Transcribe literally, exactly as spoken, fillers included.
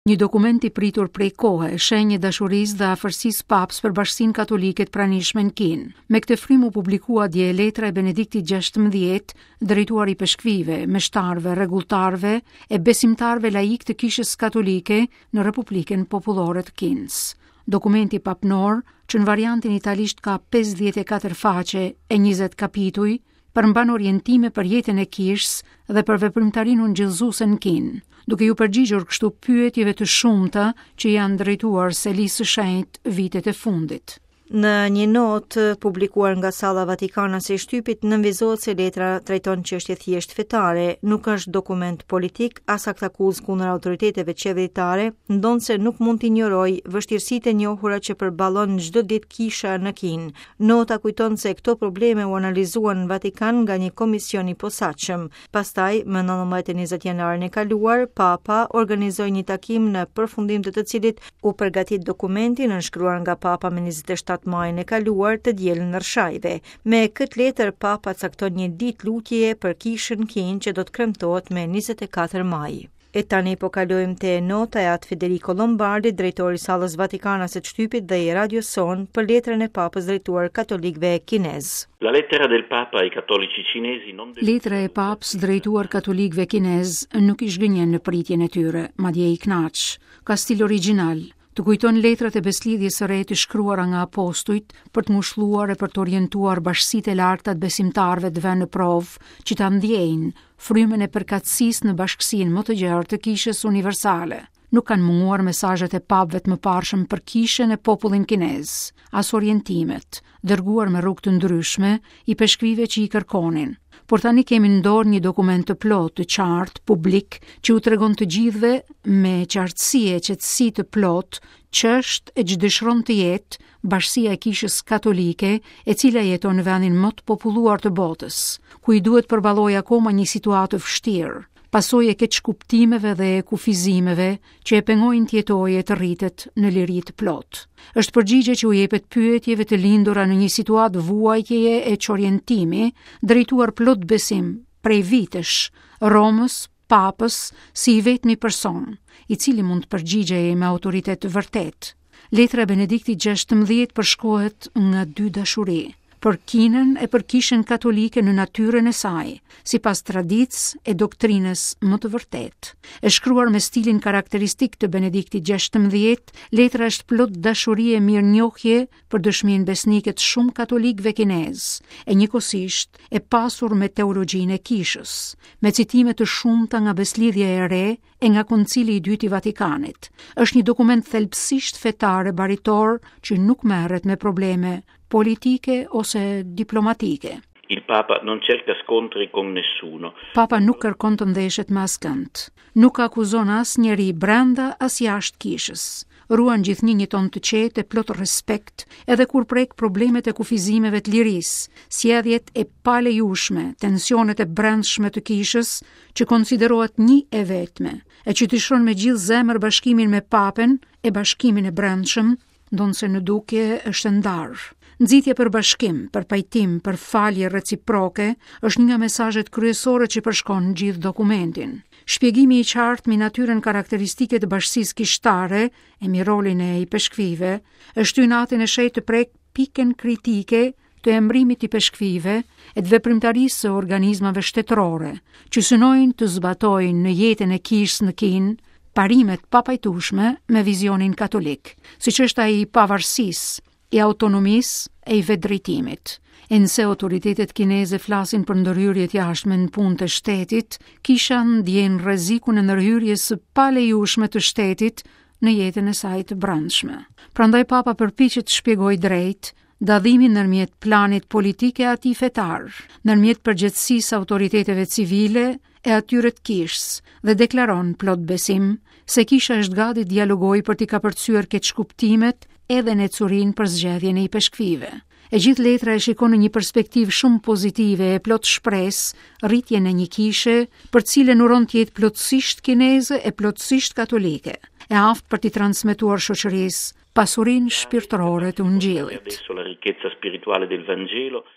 Një dokument i pritur prej kohe, shenjë dashurisë dhe afërsisë papës për Bashkinë Katolike të pranishme në Kinë. Me këtë frymë u publikua dje letra e Benediktit gjashtëmbëdhjetë, drejtuar i peshkvive, meshtarve, rregulltarve e besimtarve laik të Kishës Katolike në Republikën Popullore të Kinës. Dokumenti papnor, që në variantin italisht ka pesëdhjetë e katër faqe e njëzet kapituj, përmban orientime për jetën e Kishës dhe për veprimtarinë ungjillëzuese në Kinë, duke ju përgjigjur kështu pyetjeve të shumta që janë drejtuar Selisë së Shenjtë vitet e fundit. Në një notë publikuar nga Salla Vatikanase e Shtypit, nënvizohet se letra trajton çështje thjesht fetare, nuk është dokument politik, as aktakuzë kundër autoriteteve qeveritare, ndonse nuk mund të injorojë vështirësitë e njohura që përballon çdo ditë Kisha në Kinë. Nota kujton se këto probleme u analizuan në Vatikan nga një komision i posaçëm. Pastaj, më nëntëmbëdhjetë e njëzet janarin e kaluar, Papa organizoi një takim në përfundim të të cilit u përgatit dokumenti nënshkruar nga Papa me njëzet e shtatë majin e kaluar të dielën në Rshajve. Me këtë letër Papa cakton një ditë lutjeje për Kishën Kinë që do të kremtohet me njëzet e katër maj. E tani po kalojmë te nota e atë Federico Lombardi, drejtori i Sallës Vatikanase të Shtypit dhe i Radio Son, për letrën e Papës drejtuar katolikëve kinez. La lettera del Papa ai cattolici cinesi non Letra e Papës drejtuar katolikëve kinez nuk i zhgënjen në pritjen e tyre, madje i kënaq. Ka stil origjinal. Të kujton letrat e beslidhjes së re të shkruara nga apostujt për të ngushëlluar e për të orientuar bashkësitë e larta të besimtarëve të vënë në provë që ta ndjejnë frymën e përkatësisë në bashkësinë më të gjerë të Kishës universale. Nuk kanë munguar mesazhet e papëve të mëparshëm për Kishën e popullin kinez, as orientimet, dërguar me rrugë të ndryshme i peshkvive që i kërkonin. Por tani kemi në dorë një dokument të plotë, të qartë, publik, që u tregon të gjithëve me qartësi e qetësi të plotë ç'është e ç'dëshiron të jetë bashkësia e Kishës Katolike, e cila jeton në vendin më të populluar të botës, ku i duhet përballojë akoma një situatë vështirë, pasojë e keq kuptimeve dhe e kufizimeve që e pengojnë të jetojë e të rritet në liri të plotë. Është përgjigje që u jepet pyetjeve të lindura në një situatë vuajtjeje e çorientimi, drejtuar plot besim prej vitesh Romës, Papës, si i vetmi person, i cili mund të përgjigjej me autoritet të vërtet. Letra e Benediktit gjashtëmbëdhjetë përshkruhet nga dy dashuri, për Kinën e për Kishën Katolike në natyrën e saj, sipas traditës e doktrinës më të vërtetë. E shkruar me stilin karakteristik të Benediktit gjashtëmbëdhjetë, letra është plot dashuri e mirënjohje për dëshminë besnike të shumë katolikëve kinez, e njëkohësisht e pasur me teologjinë e Kishës, me citime të shumta nga beslidhja e re e nga Koncili i dytë i Vatikanit. Është një dokument thelbësisht fetar e baritor që nuk merret me probleme politike ose diplomatike. Il Papa non cerca scontri con nessuno. Papa nuk kërkon të ndeshet me askënd. Nuk akuzon asnjëri brenda as jashtë Kishës. Ruan gjithnjë një ton të qetë e plot respekt, edhe kur prek problemet e kufizimeve të lirisë, sjelljet e palejueshme, tensionet e brendshme të Kishës, që konsiderohet një e vetme, e që dëshiron me gjithë zemër bashkimin me Papen e bashkimin e brendshëm, ndonse në dukje është ndarë. Nxitje për bashkim, për pajtim, për falje reciproke është një nga mesazhet kryesore që përshkon gjithë dokumentin. Shpjegimi i qartë mbi natyrën karakteristike të bashkësisë kishtare e mbi rolin e i peshkvive është hynatin e shenjtë të prek pikën kritike të emërimit i peshkvive e të veprimtarisë së organizmave shtetërore, që synojnë të zbatojnë në jetën e Kishës në Kinë parimet papajtueshme me vizionin katolik, siç është ai i pavarësisë, i autonomisë e i vetëdrejtimit. E nëse autoritetet kineze flasin për ndërhyrjet jashtme në punë të shtetit, Kisha ndjen rrezikun e ndërhyrjes së palejueshme të shtetit në jetën e saj të brendshme. Prandaj Papa përpiqet të shpjegojë drejt dadhimin ndërmjet planit politik e atij fetar, ndërmjet përgjegjësisë autoriteteve civile e atyre të Kishës, dhe deklaron plot besim se Kisha është gati të dialogojë për t'i kapërcyer keqkuptimet edhe necurin për zgjedhjen e i peshkvive. E gjithë letra e shikon në një perspektivë shumë pozitive e plot shpresë rritjen e një kishe për cilën uron të jetë plotësisht kineze e plotësisht katolike, e aftë për t'i transmetuar shoqërisë pasurinë shpirtërore të Ungjillit. Adesso la ricchezza spirituale del Vangelo